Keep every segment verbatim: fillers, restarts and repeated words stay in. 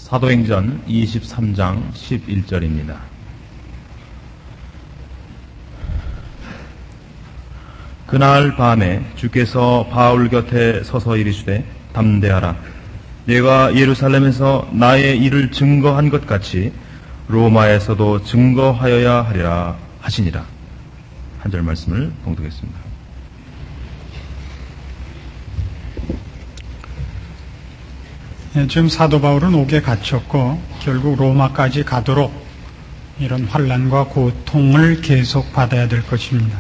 사도행전 이십삼 장 십일 절입니다. 그날 밤에 주께서 바울 곁에 서서 이르시되 담대하라. 내가 예루살렘에서 나의 일을 증거한 것 같이 로마에서도 증거하여야 하리라 하시니라. 한 절 말씀을 봉독했습니다. 예, 지금 사도 바울은 옥에 갇혔고 결국 로마까지 가도록 이런 환난과 고통을 계속 받아야 될 것입니다.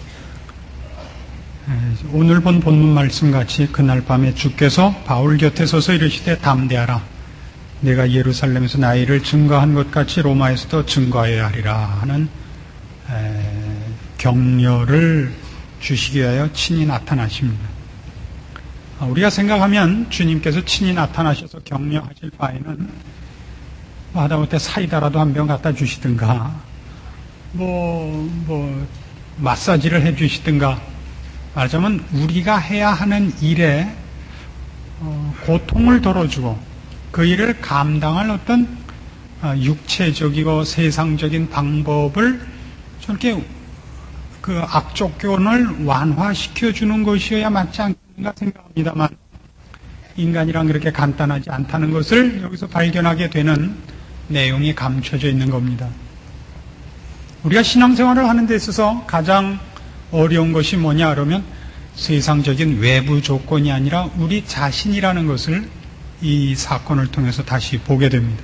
예, 오늘 본 본문 말씀같이 그날 밤에 주께서 바울 곁에 서서 이르시되 담대하라. 내가 예루살렘에서 나의 일을 증거한 것 같이 로마에서도 증거하여야 하리라 하는 에, 격려를 주시기 위하여 친히 나타나십니다. 우리가 생각하면 주님께서 친히 나타나셔서 격려하실 바에는 뭐 하다못해 사이다라도 한 병 갖다 주시든가 뭐, 뭐 마사지를 해 주시든가 말하자면 우리가 해야 하는 일에 어, 고통을 덜어주고 그 일을 감당할 어떤 어, 육체적이고 세상적인 방법을 저렇게 그 악조건을 완화시켜 주는 것이어야 맞지 않겠는가 생각합니다만 인간이란 그렇게 간단하지 않다는 것을 여기서 발견하게 되는 내용이 감춰져 있는 겁니다. 우리가 신앙생활을 하는 데 있어서 가장 어려운 것이 뭐냐 그러면 세상적인 외부 조건이 아니라 우리 자신이라는 것을 이 사건을 통해서 다시 보게 됩니다.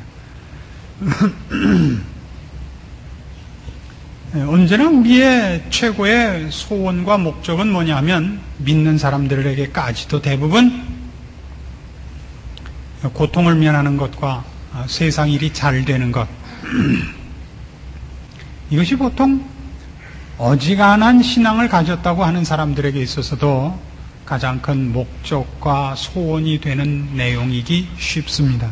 언제나 우리의 최고의 소원과 목적은 뭐냐면 믿는 사람들에게까지도 대부분 고통을 면하는 것과 세상 일이 잘 되는 것, 이것이 보통 어지간한 신앙을 가졌다고 하는 사람들에게 있어서도 가장 큰 목적과 소원이 되는 내용이기 쉽습니다.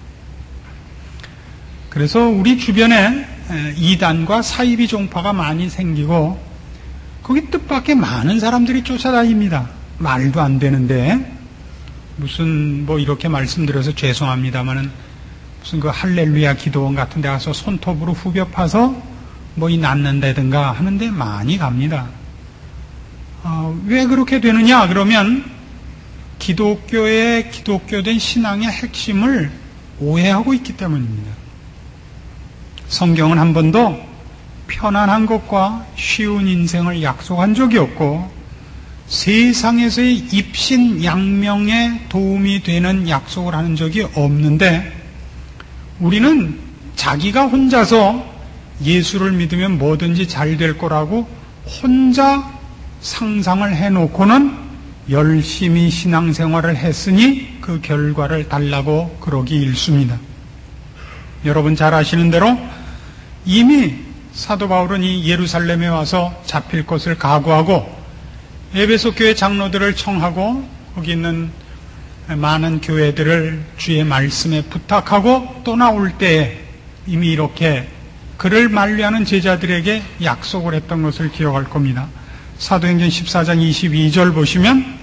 그래서 우리 주변에 이단과 사이비 종파가 많이 생기고 거기 뜻밖의 많은 사람들이 쫓아다닙니다. 말도 안 되는데 무슨 뭐 이렇게 말씀드려서 죄송합니다마는 무슨 그 할렐루야 기도원 같은 데 가서 손톱으로 후벼 파서 뭐 이 낫는다든가 하는데 많이 갑니다. 어, 왜 그렇게 되느냐 그러면 기독교의 기독교된 신앙의 핵심을 오해하고 있기 때문입니다. 성경은 한 번도 편안한 것과 쉬운 인생을 약속한 적이 없고 세상에서의 입신양명에 도움이 되는 약속을 하는 적이 없는데 우리는 자기가 혼자서 예수를 믿으면 뭐든지 잘 될 거라고 혼자 상상을 해놓고는 열심히 신앙생활을 했으니 그 결과를 달라고 그러기 일쑤입니다. 여러분 잘 아시는 대로 이미 사도 바울은 이 예루살렘에 와서 잡힐 것을 각오하고 에베소 교회 장로들을 청하고 거기 있는 많은 교회들을 주의 말씀에 부탁하고 또 나올 때에 이미 이렇게 그를 만류하는 제자들에게 약속을 했던 것을 기억할 겁니다. 사도행전 십사 장 이십이 절 보시면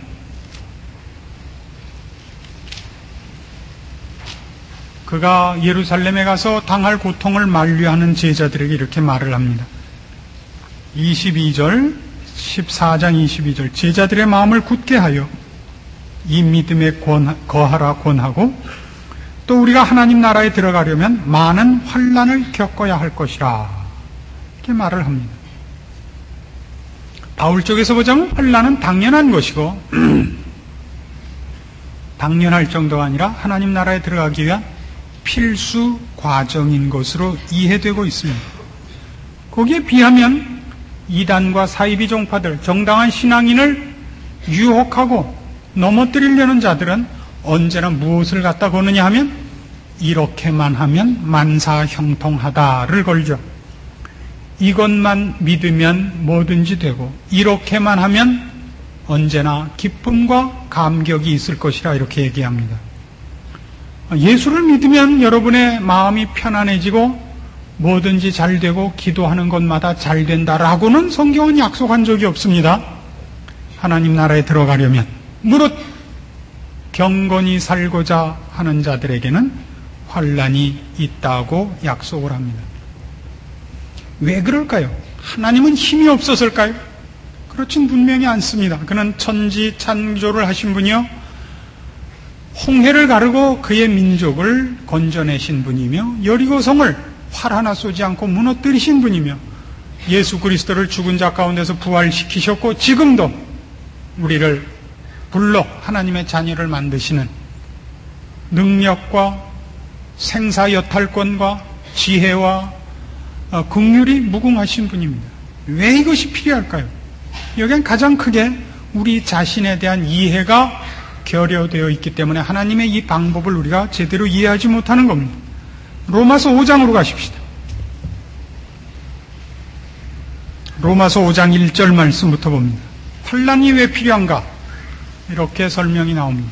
그가 예루살렘에 가서 당할 고통을 만류하는 제자들에게 이렇게 말을 합니다. 이십이 절, 십사 장 이십이 절 제자들의 마음을 굳게 하여 이 믿음에 권, 거하라 권하고 또 우리가 하나님 나라에 들어가려면 많은 환난을 겪어야 할 것이라 이렇게 말을 합니다. 바울 쪽에서 보자면 환난은 당연한 것이고 당연할 정도가 아니라 하나님 나라에 들어가기 위한 필수 과정인 것으로 이해되고 있습니다. 거기에 비하면 이단과 사이비 종파들, 정당한 신앙인을 유혹하고 넘어뜨리려는 자들은 언제나 무엇을 갖다 거느냐 하면 이렇게만 하면 만사형통하다를 걸죠. 이것만 믿으면 뭐든지 되고 이렇게만 하면 언제나 기쁨과 감격이 있을 것이라 이렇게 얘기합니다. 예수를 믿으면 여러분의 마음이 편안해지고 뭐든지 잘 되고 기도하는 것마다 잘 된다라고는 성경은 약속한 적이 없습니다. 하나님 나라에 들어가려면 무릇 경건히 살고자 하는 자들에게는 환난이 있다고 약속을 합니다. 왜 그럴까요? 하나님은 힘이 없어서일까요? 그렇진 분명히 않습니다. 그는 천지 창조를 하신 분이요, 홍해를 가르고 그의 민족을 건져내신 분이며, 여리고성을 활 하나 쏘지 않고 무너뜨리신 분이며, 예수 그리스도를 죽은 자 가운데서 부활시키셨고 지금도 우리를 불러 하나님의 자녀를 만드시는 능력과 생사여탈권과 지혜와 긍휼이 무궁하신 분입니다. 왜 이것이 필요할까요? 여기엔 가장 크게 우리 자신에 대한 이해가 결여되어 있기 때문에 하나님의 이 방법을 우리가 제대로 이해하지 못하는 겁니다. 로마서 오 장으로 가십시다. 로마서 오 장 일 절 말씀부터 봅니다. 환난이 왜 필요한가? 이렇게 설명이 나옵니다.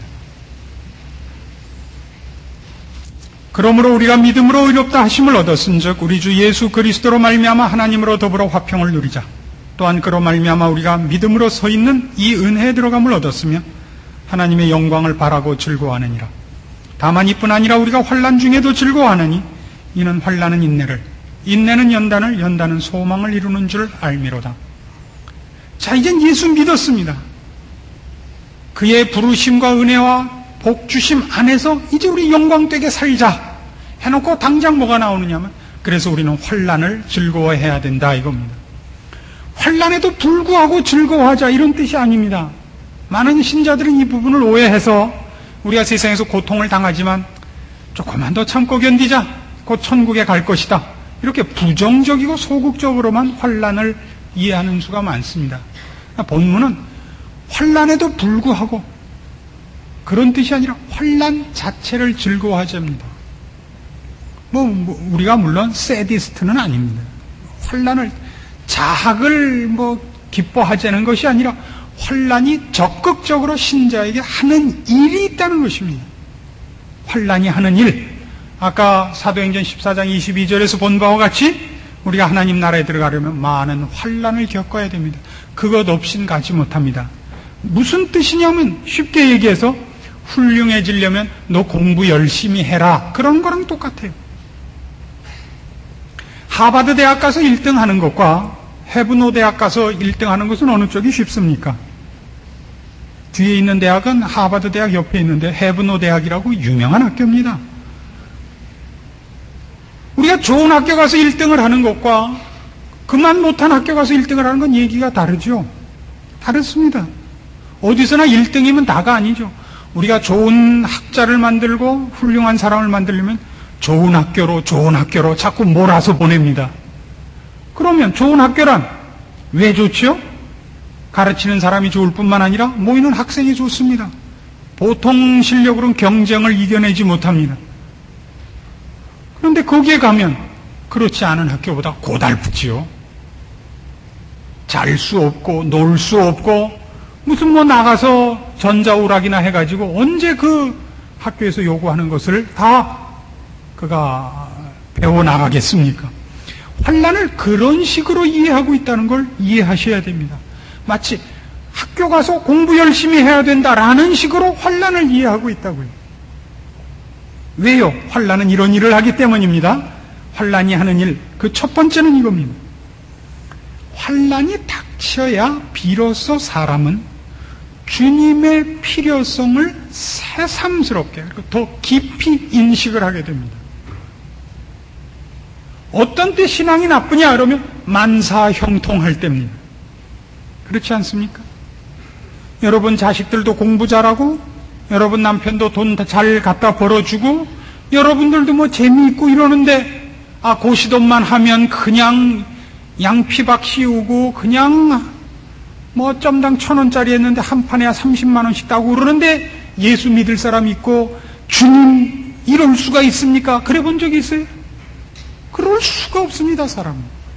그러므로 우리가 믿음으로 의롭다 하심을 얻었은즉 우리 주 예수 그리스도로 말미암아 하나님으로 더불어 화평을 누리자. 또한 그로 말미암아 우리가 믿음으로 서 있는 이 은혜에 들어감을 얻었으며 하나님의 영광을 바라고 즐거워하느니라. 다만 이뿐 아니라 우리가 환난 중에도 즐거워하느니 이는 환난은 인내를, 인내는 연단을, 연단은 소망을 이루는 줄 알미로다. 자, 이젠 예수 믿었습니다. 그의 부르심과 은혜와 복주심 안에서 이제 우리 영광되게 살자 해놓고 당장 뭐가 나오느냐면, 그래서 우리는 환난을 즐거워해야 된다 이겁니다. 환난에도 불구하고 즐거워하자 이런 뜻이 아닙니다. 많은 신자들은 이 부분을 오해해서 우리가 세상에서 고통을 당하지만 조금만 더 참고 견디자, 곧 천국에 갈 것이다, 이렇게 부정적이고 소극적으로만 환난을 이해하는 수가 많습니다. 본문은 환난에도 불구하고 그런 뜻이 아니라 환난 자체를 즐거워하자입니다. 뭐, 뭐 우리가 물론 세디스트는 아닙니다. 환난을, 자학을 뭐 기뻐하자는 것이 아니라 환난이 적극적으로 신자에게 하는 일이 있다는 것입니다. 환난이 하는 일, 아까 사도행전 십사 장 이십이 절에서 본 바와 같이 우리가 하나님 나라에 들어가려면 많은 환난을 겪어야 됩니다. 그것 없이는 가지 못합니다. 무슨 뜻이냐면 쉽게 얘기해서 훌륭해지려면 너 공부 열심히 해라, 그런 거랑 똑같아요. 하버드 대학 가서 일 등 하는 것과 헤브노 대학 가서 일 등 하는 것은 어느 쪽이 쉽습니까? 뒤에 있는 대학은 하버드 대학 옆에 있는데 헤브노 대학이라고 유명한 학교입니다. 우리가 좋은 학교 가서 일 등을 하는 것과 그만 못한 학교 가서 일 등을 하는 건 얘기가 다르죠. 다릅니다. 어디서나 일 등이면 다가 아니죠. 우리가 좋은 학자를 만들고 훌륭한 사람을 만들려면 좋은 학교로 좋은 학교로 자꾸 몰아서 보냅니다. 그러면 좋은 학교란 왜 좋지요? 가르치는 사람이 좋을 뿐만 아니라 모이는 학생이 좋습니다. 보통 실력으로는 경쟁을 이겨내지 못합니다. 그런데 거기에 가면 그렇지 않은 학교보다 고달프지요. 잘 수 없고 놀 수 없고 무슨 뭐 나가서 전자오락이나 해가지고 언제 그 학교에서 요구하는 것을 다 그가 배워나가겠습니까? 환난을 그런 식으로 이해하고 있다는 걸 이해하셔야 됩니다. 마치 학교 가서 공부 열심히 해야 된다라는 식으로 환난을 이해하고 있다고요. 왜요? 환난은 이런 일을 하기 때문입니다. 환난이 하는 일, 그 첫 번째는 이겁니다. 환난이 닥쳐야 비로소 사람은 주님의 필요성을 새삼스럽게, 더 깊이 인식을 하게 됩니다. 어떤 때 신앙이 나쁘냐 그러면 만사형통할 때입니다. 그렇지 않습니까? 여러분 자식들도 공부 잘하고 여러분 남편도 돈 잘 갖다 벌어주고 여러분들도 뭐 재미있고 이러는데 아 고시돈만 하면 그냥 양피박 씌우고 그냥 뭐 점당 천 원짜리 했는데 한 판에 삼십만 원씩 따고 그러는데 예수 믿을 사람 있고 주님 이럴 수가 있습니까? 그래 본 적이 있어요? 그럴 수가 없습니다. 사람은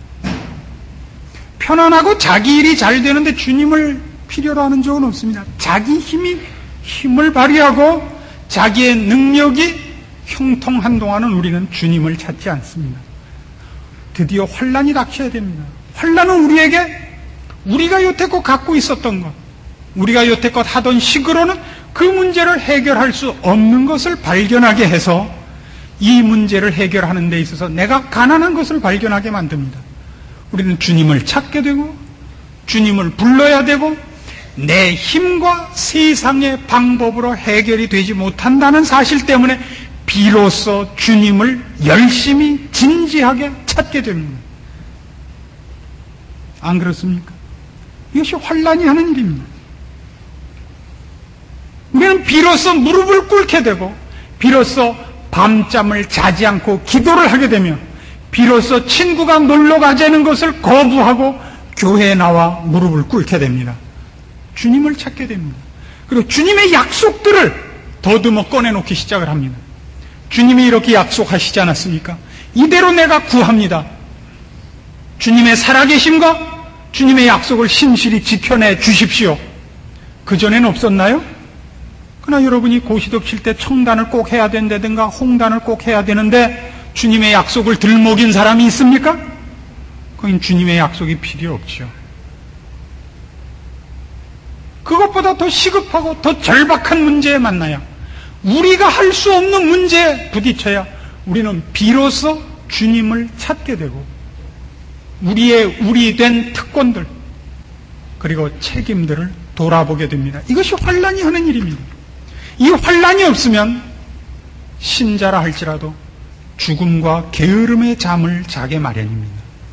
편안하고 자기 일이 잘 되는데 주님을 필요로 하는 적은 없습니다. 자기 힘이 힘을 발휘하고 자기의 능력이 형통한 동안은 우리는 주님을 찾지 않습니다. 드디어 환난이 닥쳐야 됩니다. 환난은 우리에게 우리가 여태껏 갖고 있었던 것, 우리가 여태껏 하던 식으로는 그 문제를 해결할 수 없는 것을 발견하게 해서 이 문제를 해결하는 데 있어서 내가 가난한 것을 발견하게 만듭니다. 우리는 주님을 찾게 되고 주님을 불러야 되고 내 힘과 세상의 방법으로 해결이 되지 못한다는 사실 때문에 비로소 주님을 열심히 진지하게 찾게 됩니다. 안 그렇습니까? 이것이 환난이 하는 일입니다. 우리는 비로소 무릎을 꿇게 되고 비로소 밤잠을 자지 않고 기도를 하게 되며 비로소 친구가 놀러 가자는 것을 거부하고 교회에 나와 무릎을 꿇게 됩니다. 주님을 찾게 됩니다. 그리고 주님의 약속들을 더듬어 꺼내놓기 시작을 합니다. 주님이 이렇게 약속하시지 않았습니까? 이대로 내가 구합니다. 주님의 살아계심과 주님의 약속을 신실히 지켜내 주십시오. 그전에는 없었나요? 그러나 여러분이 고시도 칠 때 청단을 꼭 해야 된다든가 홍단을 꼭 해야 되는데 주님의 약속을 들먹인 사람이 있습니까? 그건 주님의 약속이 필요 없죠. 그것보다 더 시급하고 더 절박한 문제에 만나야 우리가 할 수 없는 문제에 부딪혀야 우리는 비로소 주님을 찾게 되고 우리의 우리 된 특권들 그리고 책임들을 돌아보게 됩니다. 이것이 환난이 하는 일입니다. 이 환난이 없으면 신자라 할지라도 죽음과 게으름의 잠을 자게 마련입니다.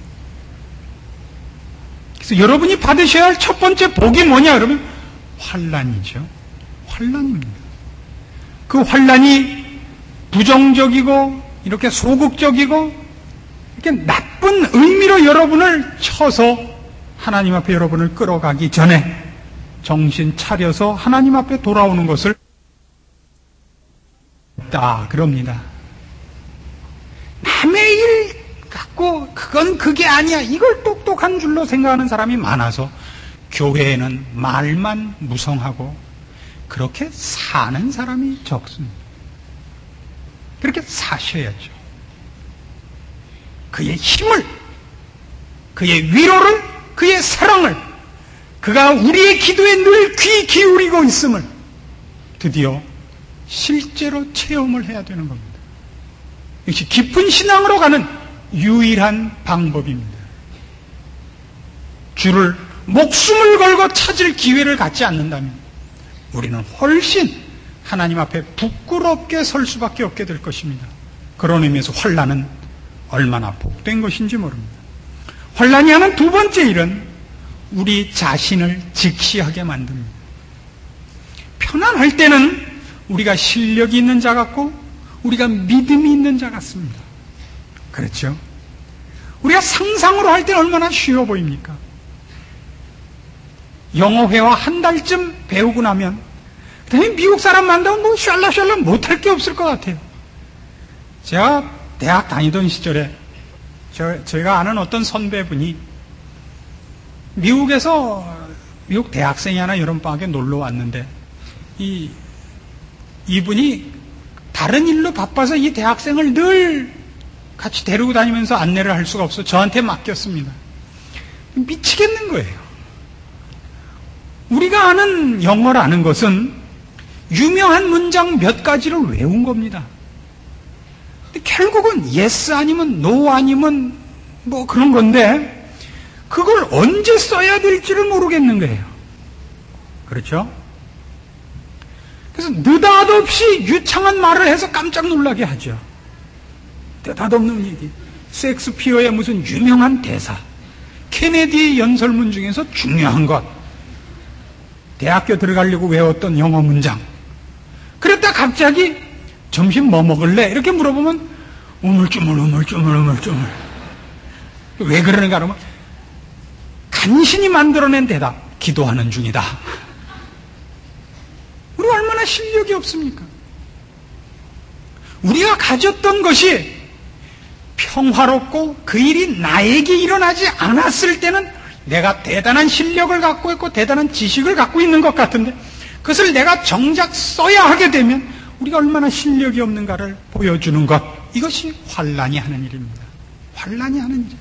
그래서 여러분이 받으셔야 할 첫 번째 복이 뭐냐 그러면 환난이죠. 환난입니다. 그 환난이 부정적이고 이렇게 소극적이고 이렇게 나쁜 의미로 여러분을 쳐서 하나님 앞에 여러분을 끌어가기 전에 정신 차려서 하나님 앞에 돌아오는 것을 다 그럽니다. 남의 일 갖고 그건 그게 아니야 이걸 똑똑한 줄로 생각하는 사람이 많아서 교회에는 말만 무성하고 그렇게 사는 사람이 적습니다. 그렇게 사셔야죠. 그의 힘을, 그의 위로를, 그의 사랑을, 그가 우리의 기도에 늘 귀 기울이고 있음을 드디어 실제로 체험을 해야 되는 겁니다. 역시 깊은 신앙으로 가는 유일한 방법입니다. 주를 목숨을 걸고 찾을 기회를 갖지 않는다면 우리는 훨씬 하나님 앞에 부끄럽게 설 수밖에 없게 될 것입니다. 그런 의미에서 환난은 얼마나 복된 것인지 모릅니다. 환난이 하는 두 번째 일은 우리 자신을 직시하게 만듭니다. 편안할 때는 우리가 실력이 있는 자 같고 우리가 믿음이 있는 자 같습니다. 그렇죠? 우리가 상상으로 할 때는 얼마나 쉬워 보입니까? 영어회화 한 달쯤 배우고 나면 그다음에 미국 사람 만나면 뭐 샬라샬라 못할 게 없을 것 같아요. 제가 대학 다니던 시절에 저, 제가 아는 어떤 선배분이 미국에서 미국 대학생이 하나 여름방학에 놀러 왔는데 이, 이분이 다른 일로 바빠서 이 대학생을 늘 같이 데리고 다니면서 안내를 할 수가 없어 저한테 맡겼습니다. 미치겠는 거예요. 우리가 아는 영어라는 것은 유명한 문장 몇 가지를 외운 겁니다. 근데 결국은 yes 아니면 no 아니면 뭐 그런 건데 그걸 언제 써야 될지를 모르겠는 거예요. 그렇죠? 그래서 느닷없이 유창한 말을 해서 깜짝 놀라게 하죠. 느닷없는 얘기. 셰익스피어의 무슨 유명한 대사, 케네디의 연설문 중에서 중요한 것, 대학교 들어가려고 외웠던 영어 문장. 그랬다 갑자기 점심 뭐 먹을래? 이렇게 물어보면 우물쭈물 우물쭈물 우물쭈물. 왜 그러는가 하면 간신히 만들어낸 대답. 기도하는 중이다. 우리 얼마나 실력이 없습니까? 우리가 가졌던 것이 평화롭고 그 일이 나에게 일어나지 않았을 때는 내가 대단한 실력을 갖고 있고 대단한 지식을 갖고 있는 것 같은데 그것을 내가 정작 써야 하게 되면 우리가 얼마나 실력이 없는가를 보여주는 것. 이것이 환난이 하는 일입니다. 환난이 하는 일.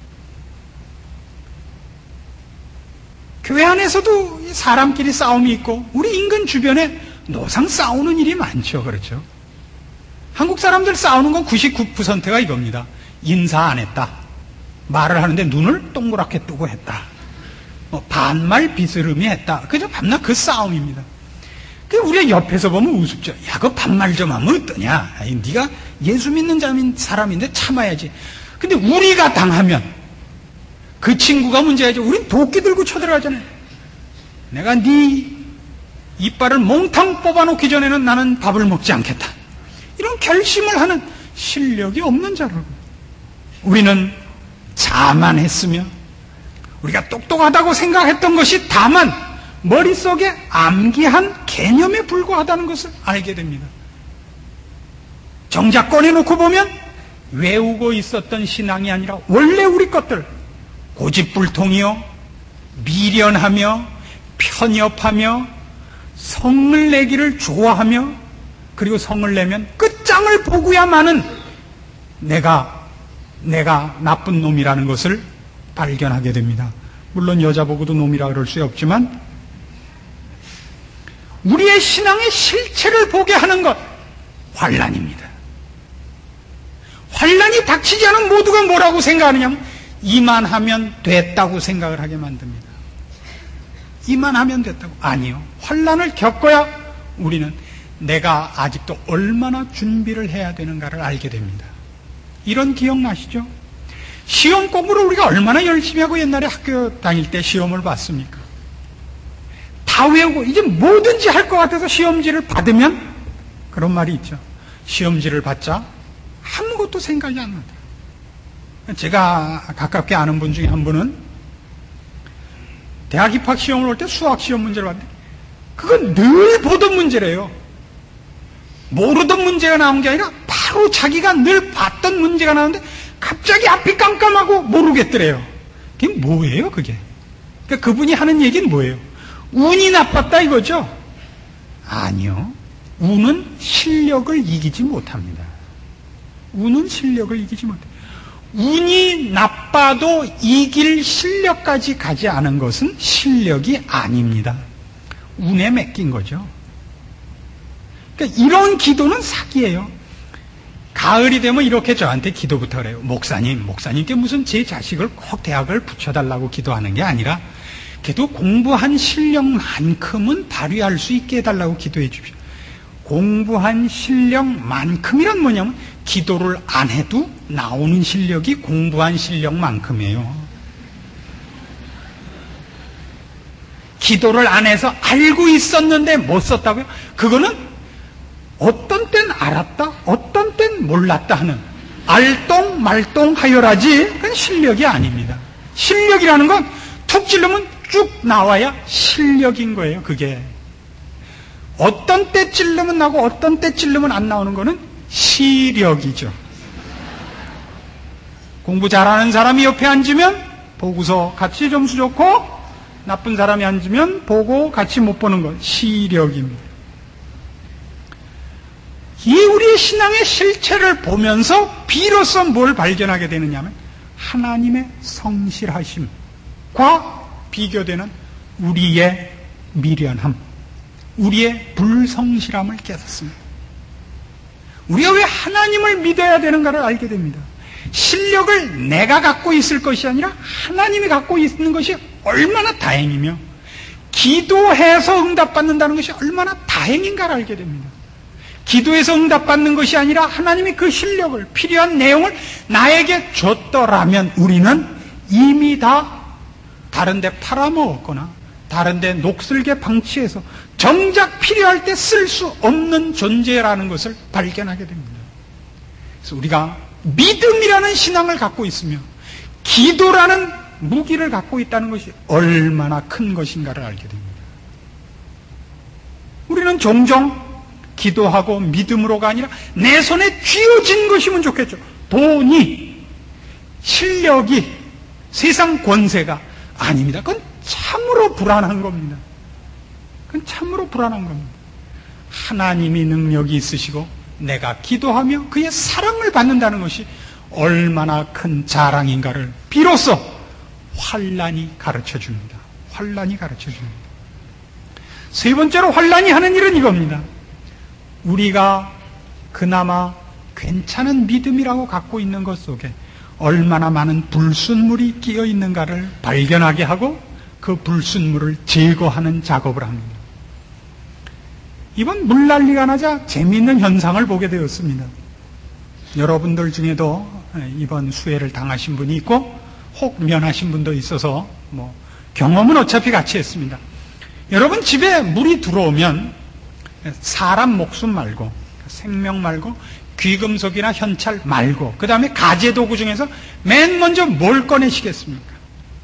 교회 안에서도 사람끼리 싸움이 있고 우리 인근 주변에 노상 싸우는 일이 많죠. 그렇죠? 한국 사람들 싸우는 건 구십구 퍼센트가 이겁니다. 인사 안 했다. 말을 하는데 눈을 동그랗게 뜨고 했다. 뭐 반말 비스름이 했다. 그저 밤낮 그 싸움입니다. 그 우리가 옆에서 보면 우습죠. 야, 그 반말 좀 하면 어떠냐? 아니, 네가 예수 믿는 사람인데 참아야지. 근데 우리가 당하면 그 친구가 문제야죠. 우린 도끼 들고 쳐들어가잖아요. 내가 네 이빨을 몽탕 뽑아놓기 전에는 나는 밥을 먹지 않겠다. 이런 결심을 하는 실력이 없는 자라고. 우리는 자만했으며 우리가 똑똑하다고 생각했던 것이 다만 머릿속에 암기한 개념에 불과하다는 것을 알게 됩니다. 정작 꺼내놓고 보면 외우고 있었던 신앙이 아니라 원래 우리 것들, 고집불통이요, 미련하며 편협하며 성을 내기를 좋아하며, 그리고 성을 내면 끝장을 보고야만은 내가 내가 나쁜 놈이라는 것을 발견하게 됩니다. 물론 여자 보고도 놈이라 그럴 수 없지만 우리의 신앙의 실체를 보게 하는 것, 환난입니다. 환난이 닥치지 않은 모두가 뭐라고 생각하느냐면 이만하면 됐다고 생각을 하게 만듭니다. 이만하면 됐다고. 아니요. 환난을 겪어야 우리는 내가 아직도 얼마나 준비를 해야 되는가를 알게 됩니다. 이런 기억나시죠? 시험 공부를 우리가 얼마나 열심히 하고 옛날에 학교 다닐 때 시험을 봤습니까? 다 외우고 이제 뭐든지 할 것 같아서 시험지를 받으면 그런 말이 있죠. 시험지를 받자 아무것도 생각이 안 나더라. 제가 가깝게 아는 분 중에 한 분은 대학 입학 시험을 올 때 수학 시험 문제를 봤는데 그건 늘 보던 문제래요. 모르던 문제가 나온 게 아니라 바로 자기가 늘 봤던 문제가 나오는데 갑자기 앞이 깜깜하고 모르겠더래요. 그게 뭐예요, 그게? 그러니까 그분이 하는 얘기는 뭐예요? 운이 나빴다 이거죠? 아니요. 운은 실력을 이기지 못합니다. 운은 실력을 이기지 못해요. 운이 나빠도 이길 실력까지 가지 않은 것은 실력이 아닙니다. 운에 맡긴 거죠. 그러니까 이런 기도는 사기예요. 가을이 되면 이렇게 저한테 기도부터 그래요. 목사님, 목사님께 무슨 제 자식을 꼭 대학을 붙여달라고 기도하는 게 아니라 그래도 공부한 실력만큼은 발휘할 수 있게 해달라고 기도해 주십시오. 공부한 실력만큼이란 뭐냐면 기도를 안 해도 나오는 실력이 공부한 실력만큼이에요. 기도를 안 해서 알고 있었는데 못 썼다고요? 그거는 어떤 땐 알았다, 어떤 땐 몰랐다 하는 알똥말똥하여라지 그건 실력이 아닙니다. 실력이라는 건 툭 찔르면 쭉 나와야 실력인 거예요. 그게 어떤 때 찔르면 나고 어떤 때 찔르면 안 나오는 거는 시력이죠. 공부 잘하는 사람이 옆에 앉으면 보고서 같이 점수 좋고 나쁜 사람이 앉으면 보고 같이 못 보는 것, 시력입니다. 이 우리의 신앙의 실체를 보면서 비로소 뭘 발견하게 되느냐 하면 하나님의 성실하심과 비교되는 우리의 미련함, 우리의 불성실함을 깨닫습니다. 우리가 왜 하나님을 믿어야 되는가를 알게 됩니다. 실력을 내가 갖고 있을 것이 아니라 하나님이 갖고 있는 것이 얼마나 다행이며 기도해서 응답받는다는 것이 얼마나 다행인가를 알게 됩니다. 기도해서 응답받는 것이 아니라 하나님이 그 실력을, 필요한 내용을 나에게 줬더라면 우리는 이미 다 다른 데 팔아먹었거나 다른 데 녹슬게 방치해서 정작 필요할 때 쓸 수 없는 존재라는 것을 발견하게 됩니다. 그래서 우리가 믿음이라는 신앙을 갖고 있으며 기도라는 무기를 갖고 있다는 것이 얼마나 큰 것인가를 알게 됩니다. 우리는 종종 기도하고 믿음으로가 아니라 내 손에 쥐어진 것이면 좋겠죠. 돈이, 실력이, 세상 권세가 아닙니다. 그건 참으로 불안한 겁니다. 그건 참으로 불안한 겁니다. 하나님이 능력이 있으시고 내가 기도하며 그의 사랑을 받는다는 것이 얼마나 큰 자랑인가를 비로소 환난이 가르쳐 줍니다. 환난이 가르쳐 줍니다. 세 번째로 환난이 하는 일은 이겁니다. 우리가 그나마 괜찮은 믿음이라고 갖고 있는 것 속에 얼마나 많은 불순물이 끼어 있는가를 발견하게 하고 그 불순물을 제거하는 작업을 합니다. 이번 물난리가 나자 재미있는 현상을 보게 되었습니다. 여러분들 중에도 이번 수해를 당하신 분이 있고 혹 면하신 분도 있어서 뭐 경험은 어차피 같이 했습니다. 여러분 집에 물이 들어오면 사람 목숨 말고 생명 말고 귀금속이나 현찰 말고 그 다음에 가재도구 중에서 맨 먼저 뭘 꺼내시겠습니까?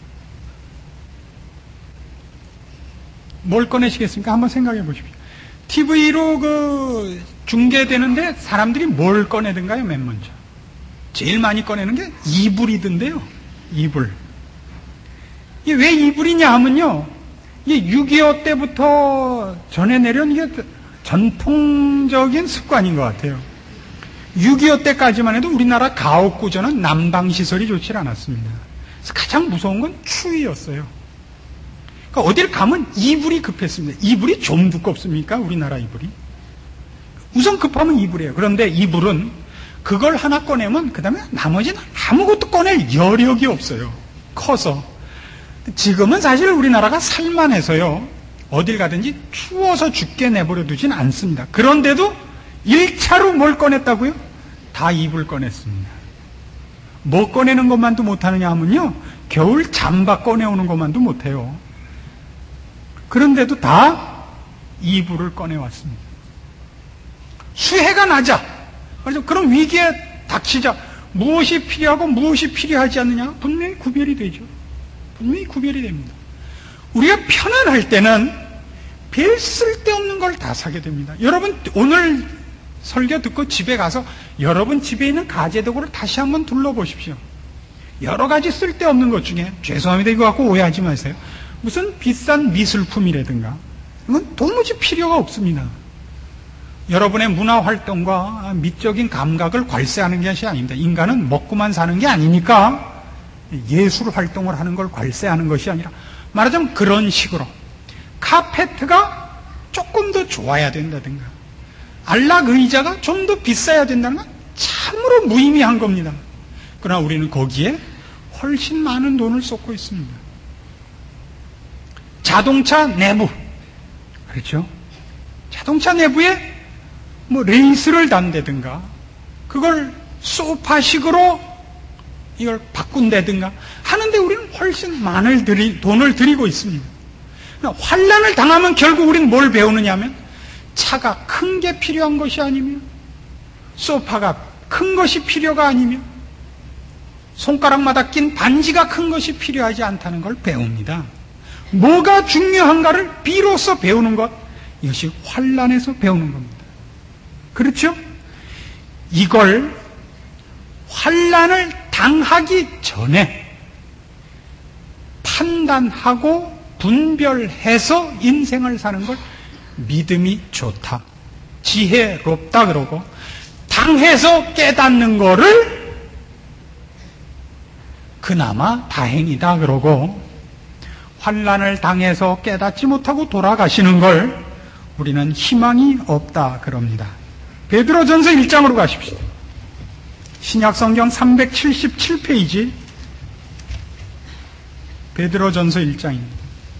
뭘 꺼내시겠습니까? 한번 생각해 보십시오. 티비로 그 중계되는데 사람들이 뭘 꺼내든가요? 맨 먼저 제일 많이 꺼내는 게 이불이던데요. 이불. 이게 왜 이불이냐 하면요, 이게 육이오 때부터 전해 내려온 이게 전통적인 습관인 것 같아요. 육이오 때까지만 해도 우리나라 가옥구조는 난방시설이 좋지 않았습니다. 그래서 가장 무서운 건 추위였어요. 그러니까 어딜 가면 이불이 급했습니다. 이불이 좀 두껍습니까? 우리나라 이불이. 우선 급하면 이불이에요. 그런데 이불은 그걸 하나 꺼내면 그 다음에 나머지는 아무것도 꺼낼 여력이 없어요. 커서. 지금은 사실 우리나라가 살만해서요, 어딜 가든지 추워서 죽게 내버려 두진 않습니다. 그런데도 일 차로 뭘 꺼냈다고요? 다 이불 꺼냈습니다. 뭐 꺼내는 것만도 못하느냐 하면요, 겨울 잠바 꺼내오는 것만도 못해요. 그런데도 다 이불을 꺼내왔습니다. 수해가 나자, 그럼 위기에 닥치자, 무엇이 필요하고 무엇이 필요하지 않느냐? 분명히 구별이 되죠. 분명히 구별이 됩니다. 우리가 편안할 때는 별 쓸데없는 걸 다 사게 됩니다. 여러분 오늘 설교 듣고 집에 가서 여러분 집에 있는 가재도구를 다시 한번 둘러보십시오. 여러 가지 쓸데없는 것 중에, 죄송합니다, 이거 갖고 오해하지 마세요, 무슨 비싼 미술품이라든가 이건 도무지 필요가 없습니다. 여러분의 문화활동과 미적인 감각을 괄세하는 것이 아닙니다. 인간은 먹고만 사는 게 아니니까 예술 활동을 하는 걸 괄세하는 것이 아니라, 말하자면 그런 식으로 카페트가 조금 더 좋아야 된다든가 안락 의자가 좀 더 비싸야 된다는 건 참으로 무의미한 겁니다. 그러나 우리는 거기에 훨씬 많은 돈을 쏟고 있습니다. 자동차 내부, 그렇죠? 자동차 내부에 뭐 레이스를 단다든가 그걸 소파식으로 이걸 바꾼다든가 하는데 우리는 훨씬 많은 들이, 돈을 들이고 있습니다. 환난을 당하면 결국 우리는 뭘 배우느냐 하면, 차가 큰 게 필요한 것이 아니며 소파가 큰 것이 필요가 아니며 손가락마다 낀 반지가 큰 것이 필요하지 않다는 걸 배웁니다. 뭐가 중요한가를 비로소 배우는 것, 이것이 환난에서 배우는 겁니다. 그렇죠? 이걸 환난을 당하기 전에 판단하고 분별해서 인생을 사는 걸 믿음이 좋다, 지혜롭다 그러고, 당해서 깨닫는 거를 그나마 다행이다 그러고, 환난을 당해서 깨닫지 못하고 돌아가시는 걸 우리는 희망이 없다 그럽니다. 베드로전서 일 장으로 가십시오. 신약성경 삼백칠십칠 페이지 베드로전서 일 장입니다.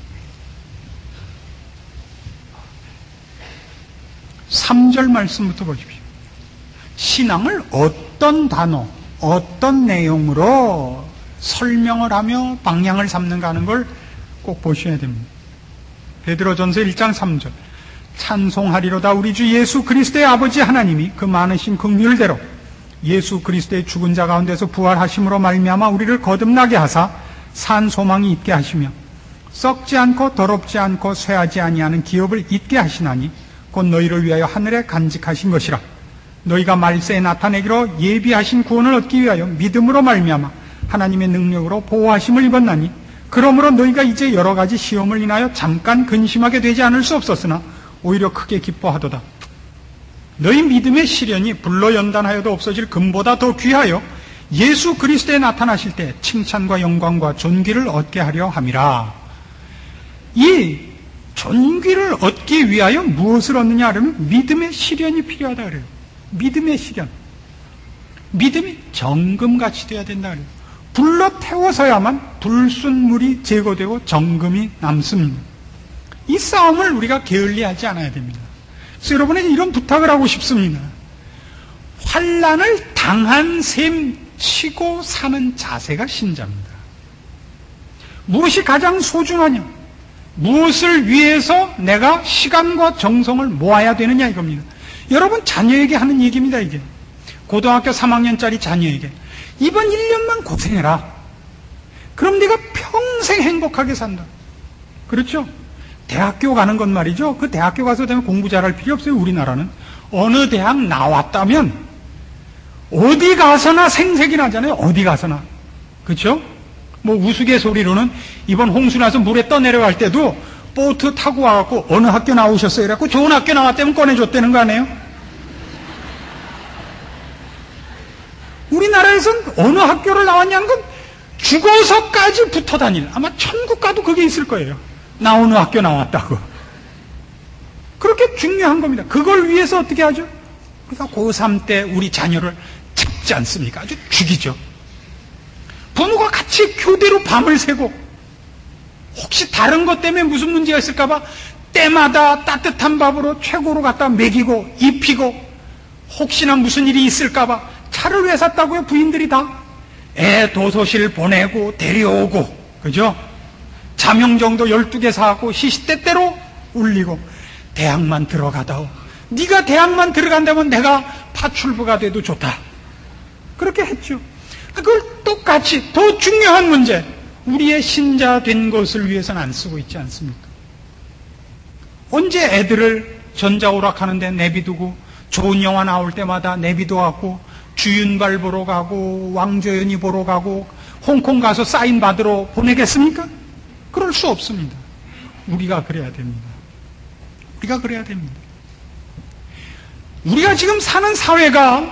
삼 절 말씀부터 보십시오. 신앙을 어떤 단어, 어떤 내용으로 설명을 하며 방향을 삼는가 하는 걸 꼭 보셔야 됩니다. 베드로전서 일 장 삼 절. 찬송하리로다 우리 주 예수 그리스도의 아버지 하나님이 그 많으신 긍휼대로 예수 그리스도의 죽은 자 가운데서 부활하심으로 말미암아 우리를 거듭나게 하사 산 소망이 있게 하시며 썩지 않고 더럽지 않고 쇠하지 아니하는 기업을 있게 하시나니 곧 너희를 위하여 하늘에 간직하신 것이라. 너희가 말세에 나타내기로 예비하신 구원을 얻기 위하여 믿음으로 말미암아 하나님의 능력으로 보호하심을 입었나니, 그러므로 너희가 이제 여러 가지 시험을 인하여 잠깐 근심하게 되지 않을 수 없었으나 오히려 크게 기뻐하도다. 너희 믿음의 시련이 불로 연단하여도 없어질 금보다 더 귀하여 예수 그리스도에 나타나실 때 칭찬과 영광과 존귀를 얻게 하려 함이라. 이 존귀를 얻기 위하여 무엇을 얻느냐 하면 믿음의 시련이 필요하다 그래요. 믿음의 시련. 믿음이 정금같이 돼야 된다 그래요. 불로 태워서야만 불순물이 제거되고 정금이 남습니다. 이 싸움을 우리가 게을리하지 않아야 됩니다. 그래서 여러분에게 이런 부탁을 하고 싶습니다. 환난을 당한 셈 치고 사는 자세가 신자입니다. 무엇이 가장 소중하냐? 무엇을 위해서 내가 시간과 정성을 모아야 되느냐 이겁니다. 여러분 자녀에게 하는 얘기입니다. 이게 고등학교 삼 학년짜리 자녀에게 이번 일 년만 고생해라. 그럼 네가 평생 행복하게 산다. 그렇죠? 대학교 가는 건 말이죠. 그 대학교 가서 되면 공부 잘할 필요 없어요. 우리나라는 어느 대학 나왔다면 어디 가서나 생색이 나잖아요. 어디 가서나. 그렇죠? 뭐 우스갯소리로는 이번 홍수 나서 물에 떠내려갈 때도 보트 타고 와갖고 어느 학교 나오셨어요? 이래갖고 좋은 학교 나왔다면 꺼내줬다는 거 아니에요? 우리나라에선 어느 학교를 나왔냐는 건 죽어서까지 붙어 다닐, 아마 천국 가도 그게 있을 거예요. 나 어느 학교 나왔다고. 그렇게 중요한 겁니다. 그걸 위해서 어떻게 하죠? 우리가 고삼 때 우리 자녀를 잡지 않습니까? 아주 죽이죠. 부모가 같이 교대로 밤을 새고 혹시 다른 것 때문에 무슨 문제가 있을까봐 때마다 따뜻한 밥으로 최고로 갖다 먹이고 입히고 혹시나 무슨 일이 있을까봐 차를 왜 샀다고요? 부인들이 다 애 도서실 보내고 데려오고 그죠? 자명정도 열두 개 사고 시시때때로 울리고 대학만 들어가다오. 네가 대학만 들어간다면 내가 파출부가 돼도 좋다. 그렇게 했죠. 그걸 똑같이 더 중요한 문제, 우리의 신자 된 것을 위해서는 안 쓰고 있지 않습니까? 언제 애들을 전자오락하는데 내비두고 좋은 영화 나올 때마다 내비둬갖고 주윤발 보러 가고 왕조연이 보러 가고 홍콩 가서 사인 받으러 보내겠습니까? 그럴 수 없습니다. 우리가 그래야 됩니다. 우리가 그래야 됩니다. 우리가 지금 사는 사회가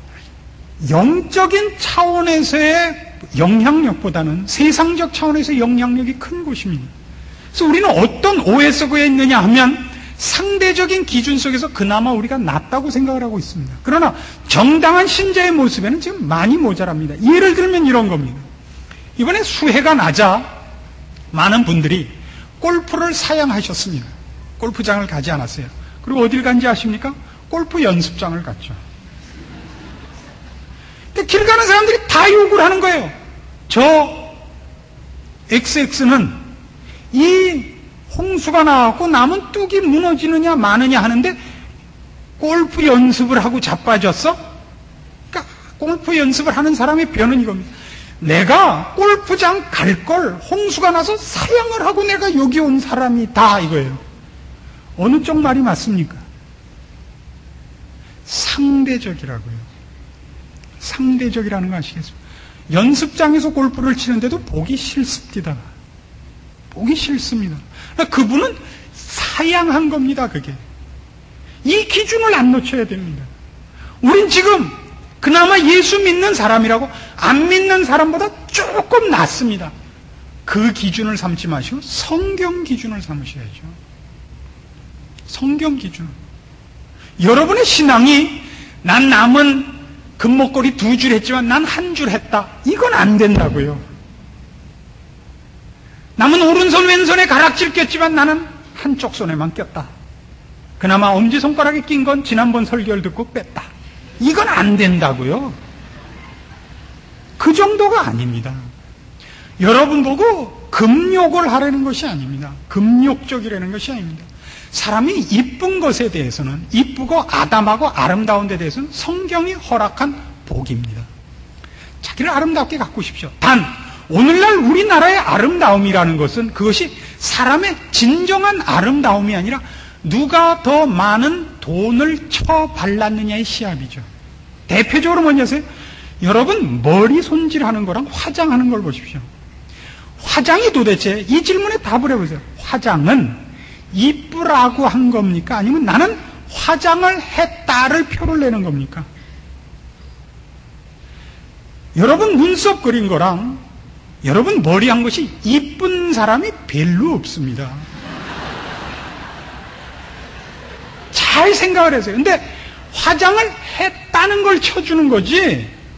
영적인 차원에서의 영향력보다는 세상적 차원에서의 영향력이 큰 곳입니다. 그래서 우리는 어떤 오해 속에 있느냐 하면 상대적인 기준 속에서 그나마 우리가 낫다고 생각을 하고 있습니다. 그러나 정당한 신자의 모습에는 지금 많이 모자랍니다. 예를 들면 이런 겁니다. 이번에 수해가 나자 많은 분들이 골프를 사양하셨습니다. 골프장을 가지 않았어요. 그리고 어딜 간지 아십니까? 골프 연습장을 갔죠. 근데 길 가는 사람들이 다 욕을 하는 거예요. 저 엑스엑스는 이 홍수가 나왔고 남은 뚝이 무너지느냐 마느냐 하는데 골프 연습을 하고 자빠졌어? 그러니까 골프 연습을 하는 사람의 변은 이겁니다. 내가 골프장 갈 걸 홍수가 나서 사양을 하고 내가 여기 온 사람이다 이거예요. 어느 쪽 말이 맞습니까? 상대적이라고요. 상대적이라는 거 아시겠습니까? 연습장에서 골프를 치는데도 보기 싫습니다. 보기 싫습니다. 그분은 사양한 겁니다. 그게 이 기준을 안 놓쳐야 됩니다. 우린 지금 그나마 예수 믿는 사람이라고 안 믿는 사람보다 조금 낫습니다. 그 기준을 삼지 마시고 성경 기준을 삼으셔야죠. 성경 기준. 여러분의 신앙이 난 남은 금목걸이 두 줄 했지만 난 한 줄 했다. 이건 안 된다고요. 남은 오른손 왼손에 가락질 꼈지만 나는 한쪽 손에만 꼈다. 그나마 엄지손가락에 낀 건 지난번 설교를 듣고 뺐다. 이건 안 된다고요. 그 정도가 아닙니다. 여러분 보고 금욕을 하라는 것이 아닙니다. 금욕적이라는 것이 아닙니다. 사람이 이쁜 것에 대해서는, 이쁘고 아담하고 아름다운 데 대해서는 성경이 허락한 복입니다. 자기를 아름답게 가꾸십시오. 단 오늘날 우리나라의 아름다움이라는 것은 그것이 사람의 진정한 아름다움이 아니라 누가 더 많은 돈을 쳐 발랐느냐의 시합이죠. 대표적으로 뭔지 아세요? 여러분 머리 손질하는 거랑 화장하는 걸 보십시오. 화장이 도대체, 이 질문에 답을 해보세요. 화장은 이쁘라고 한 겁니까? 아니면 나는 화장을 했다를 표를 내는 겁니까? 여러분 눈썹 그린 거랑 여러분 머리 한 것이 이쁜 사람이 별로 없습니다. 잘 생각을 하세요. 근데 화장을 했다는 걸 쳐주는 거지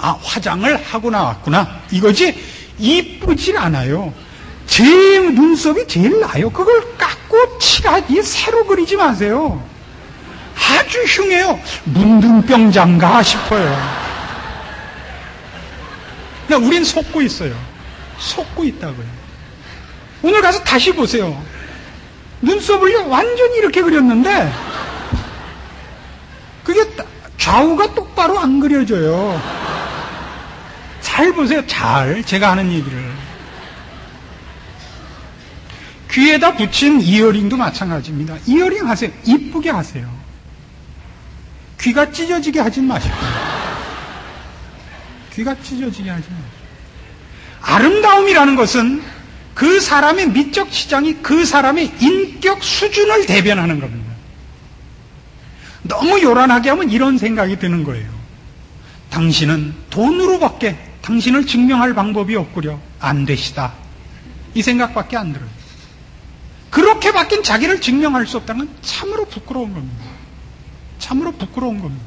아, 화장을 하고 나왔구나. 이거지, 이쁘질 않아요. 제 눈썹이 제일 나아요. 그걸 깎고 칠하기 새로 그리지 마세요. 아주 흉해요. 문둥병장가 싶어요. 그냥 우린 속고 있어요. 속고 있다고요. 오늘 가서 다시 보세요. 눈썹을 완전히 이렇게 그렸는데 그게 좌우가 똑바로 안 그려져요. 잘 보세요. 잘. 제가 하는 얘기를. 귀에다 붙인 이어링도 마찬가지입니다. 이어링 하세요. 이쁘게 하세요. 귀가 찢어지게 하진 마시고. 귀가 찢어지게 하지 마시고. 아름다움이라는 것은 그 사람의 미적 치장이 그 사람의 인격 수준을 대변하는 겁니다. 너무 요란하게 하면 이런 생각이 드는 거예요. 당신은 돈으로밖에 당신을 증명할 방법이 없구려. 안 되시다. 이 생각밖에 안 들어요. 그렇게밖에 자기를 증명할 수 없다는 건 참으로 부끄러운 겁니다. 참으로 부끄러운 겁니다.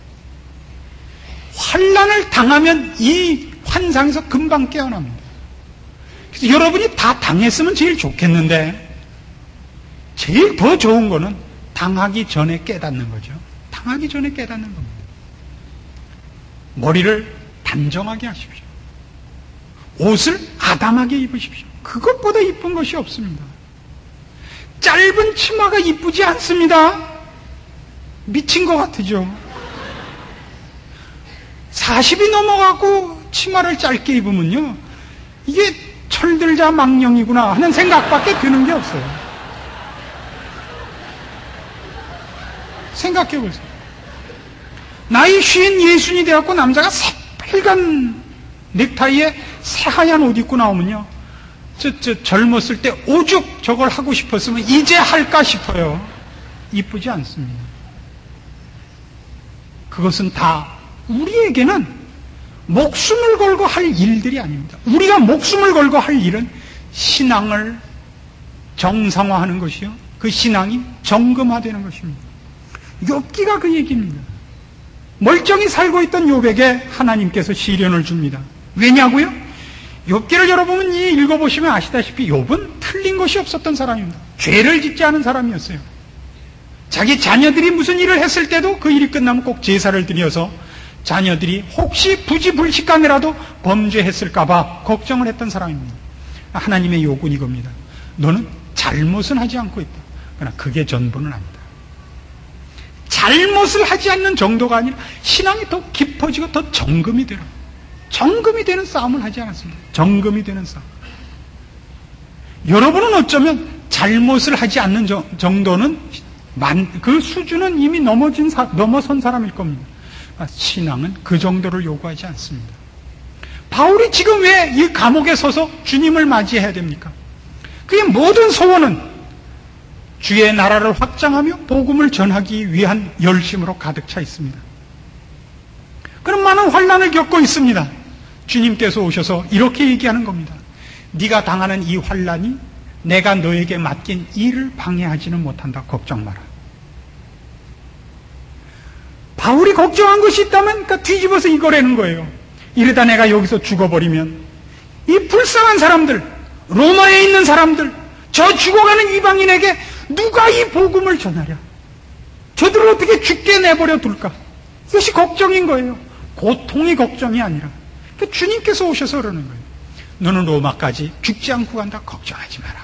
환난을 당하면 이 환상에서 금방 깨어납니다. 그래서 여러분이 다 당했으면 제일 좋겠는데 제일 더 좋은 거는 당하기 전에 깨닫는 거죠. 당하기 전에 깨닫는 겁니다. 머리를 단정하게 하십시오. 옷을 아담하게 입으십시오. 그것보다 이쁜 것이 없습니다. 짧은 치마가 이쁘지 않습니다. 미친 것 같으죠. 사십이 넘어가고 치마를 짧게 입으면요, 이게 철들자 망령이구나 하는 생각밖에 드는 게 없어요. 생각해 보세요. 나이 쉰 예순이 되었고 남자가 새빨간 넥타이에 새하얀 옷 입고 나오면요, 저, 저 젊었을 때 오죽 저걸 하고 싶었으면 이제 할까 싶어요. 이쁘지 않습니다. 그것은 다 우리에게는 목숨을 걸고 할 일들이 아닙니다. 우리가 목숨을 걸고 할 일은 신앙을 정상화하는 것이요, 그 신앙이 정금화되는 것입니다. 욥기가 그 얘기입니다. 멀쩡히 살고 있던 욥에게 하나님께서 시련을 줍니다. 왜냐고요? 욥기를 여러분 읽어보시면 아시다시피 욥은 틀린 것이 없었던 사람입니다. 죄를 짓지 않은 사람이었어요. 자기 자녀들이 무슨 일을 했을 때도 그 일이 끝나면 꼭 제사를 드려서 자녀들이 혹시 부지불식간이라도 범죄했을까봐 걱정을 했던 사람입니다. 하나님의 요구는 이겁니다. 너는 잘못은 하지 않고 있다. 그러나 그게 전부는 아니다. 잘못을 하지 않는 정도가 아니라 신앙이 더 깊어지고 더 정금이 되는, 정금이 되는 싸움을 하지 않았습니다. 정금이 되는 싸움. 여러분은 어쩌면 잘못을 하지 않는 정도는, 그 수준은 이미 넘어진 사, 넘어선 사람일 겁니다. 신앙은 그 정도를 요구하지 않습니다. 바울이 지금 왜 이 감옥에 서서 주님을 맞이해야 됩니까? 그의 모든 소원은 주의 나라를 확장하며 복음을 전하기 위한 열심으로 가득 차 있습니다. 그런 많은 환난을 겪고 있습니다. 주님께서 오셔서 이렇게 얘기하는 겁니다. 네가 당하는 이 환난이 내가 너에게 맡긴 일을 방해하지는 못한다. 걱정 마라. 바울이 걱정한 것이 있다면 그러니까 뒤집어서 이거라는 거예요. 이러다 내가 여기서 죽어버리면 이 불쌍한 사람들, 로마에 있는 사람들, 저 죽어가는 이방인에게 누가 이 복음을 전하랴? 저들을 어떻게 죽게 내버려 둘까? 이것이 걱정인 거예요. 고통이 걱정이 아니라. 그러니까 주님께서 오셔서 그러는 거예요. 너는 로마까지 죽지 않고 간다. 걱정하지 마라.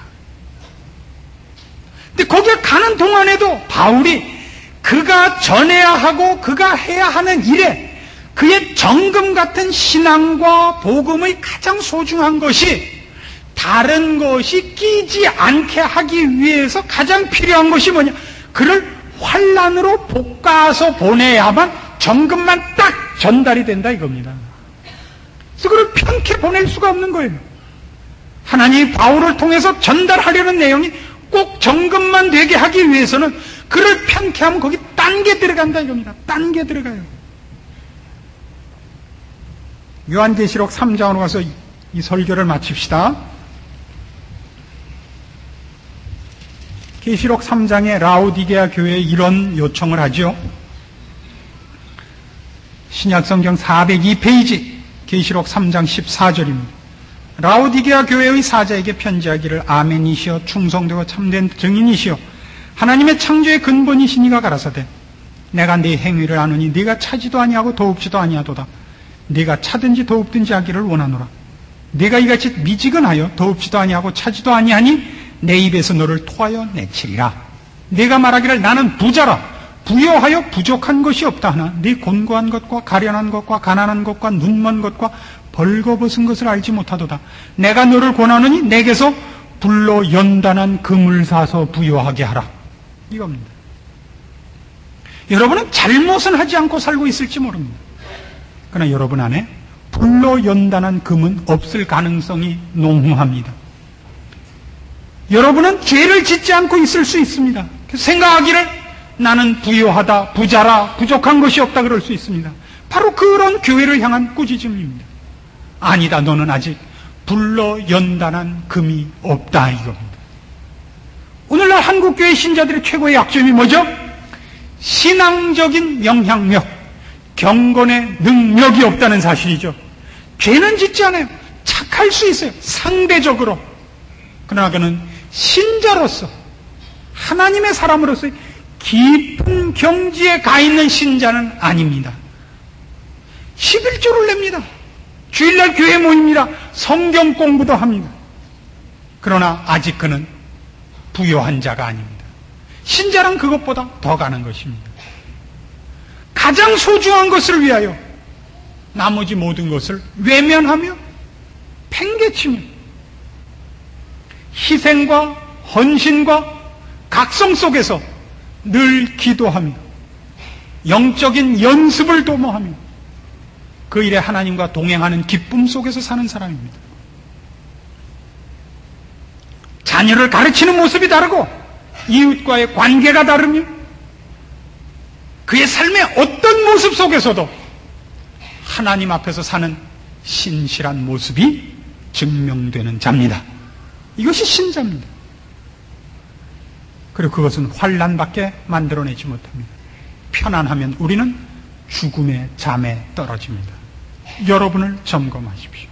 근데 거기에 가는 동안에도 바울이 그가 전해야 하고 그가 해야 하는 일에 그의 정금 같은 신앙과 복음의 가장 소중한 것이 다른 것이 끼지 않게 하기 위해서 가장 필요한 것이 뭐냐? 그를 환난으로 볶아서 보내야만 정금만 딱 전달이 된다 이겁니다. 그래서 그를 편케 보낼 수가 없는 거예요. 하나님이 바울을 통해서 전달하려는 내용이 꼭 정금만 되게 하기 위해서는 그를 편케 하면 거기 딴 게 들어간다 이겁니다. 딴 게 들어가요. 요한계시록 삼 장으로 가서 이 설교를 마칩시다. 계시록 삼 장에 라오디게아 교회에 이런 요청을 하죠. 신약성경 사백이 페이지 계시록 삼 장 십사 절입니다. 라오디게아 교회의 사자에게 편지하기를 아멘이시여 충성되고 참된 증인이시여 하나님의 창조의 근본이시니가 가라사대 내가 네 행위를 아노니 네가 차지도 아니하고 도읍지도 아니하도다. 네가 차든지 도읍든지 하기를 원하노라. 네가 이같이 미지근하여 도읍지도 아니하고 차지도 아니하니 내 입에서 너를 토하여 내치리라. 네가 말하기를 나는 부자라 부여하여 부족한 것이 없다 하나 네 곤고한 것과 가련한 것과 가난한 것과 눈먼 것과 벌거벗은 것을 알지 못하도다. 내가 너를 권하노니 내게서 불로 연단한 금을 사서 부여하게 하라. 이겁니다. 여러분은 잘못은 하지 않고 살고 있을지 모릅니다. 그러나 여러분 안에 불로 연단한 금은 없을 가능성이 농후합니다. 여러분은 죄를 짓지 않고 있을 수 있습니다. 생각하기를 나는 부유하다, 부자라, 부족한 것이 없다 그럴 수 있습니다. 바로 그런 교회를 향한 꾸짖음입니다. 아니다, 너는 아직 불로 연단한 금이 없다 이겁니다. 오늘날 한국교회 신자들의 최고의 약점이 뭐죠? 신앙적인 영향력, 경건의 능력이 없다는 사실이죠. 죄는 짓지 않아요. 착할 수 있어요. 상대적으로. 그러나 그는 신자로서 하나님의 사람으로서의 깊은 경지에 가 있는 신자는 아닙니다. 십일조를 냅니다. 주일날 교회 모입니다. 성경 공부도 합니다. 그러나 아직 그는 부요한 자가 아닙니다. 신자란 그것보다 더 가는 것입니다. 가장 소중한 것을 위하여 나머지 모든 것을 외면하며 팽개치며 희생과 헌신과 각성 속에서 늘 기도하며 영적인 연습을 도모하며 그 일에 하나님과 동행하는 기쁨 속에서 사는 사람입니다. 자녀를 가르치는 모습이 다르고 이웃과의 관계가 다르며 그의 삶의 어떤 모습 속에서도 하나님 앞에서 사는 신실한 모습이 증명되는 자입니다. 이것이 신자입니다. 그리고 그것은 환난밖에 만들어내지 못합니다. 편안하면 우리는 죽음의 잠에 떨어집니다. 여러분을 점검하십시오.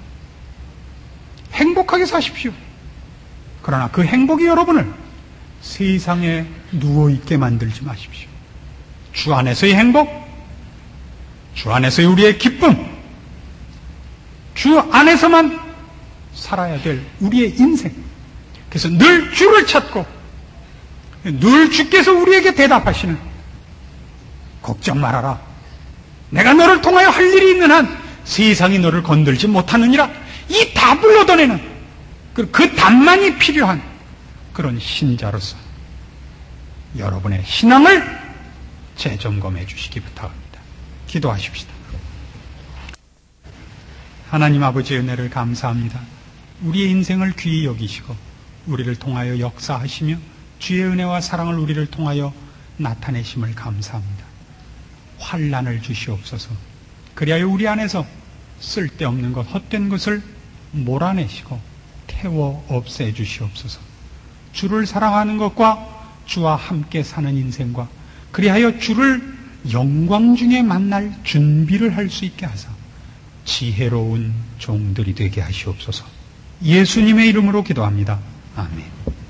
행복하게 사십시오. 그러나 그 행복이 여러분을 세상에 누워있게 만들지 마십시오. 주 안에서의 행복, 주 안에서의 우리의 기쁨, 주 안에서만 살아야 될 우리의 인생. 그래서 늘 주를 찾고 늘 주께서 우리에게 대답하시는 걱정 말아라. 내가 너를 통하여 할 일이 있는 한 세상이 너를 건들지 못하느니라. 이 답을 얻어내는 그 답만이 필요한 그런 신자로서 여러분의 신앙을 재점검해 주시기 부탁합니다. 기도하십시다. 하나님 아버지의 은혜를 감사합니다. 우리의 인생을 귀히 여기시고 우리를 통하여 역사하시며 주의 은혜와 사랑을 우리를 통하여 나타내심을 감사합니다. 환난을 주시옵소서. 그리하여 우리 안에서 쓸데없는 것, 헛된 것을 몰아내시고 태워 없애 주시옵소서. 주를 사랑하는 것과 주와 함께 사는 인생과 그리하여 주를 영광 중에 만날 준비를 할 수 있게 하사 지혜로운 종들이 되게 하시옵소서. 예수님의 이름으로 기도합니다. 아멘.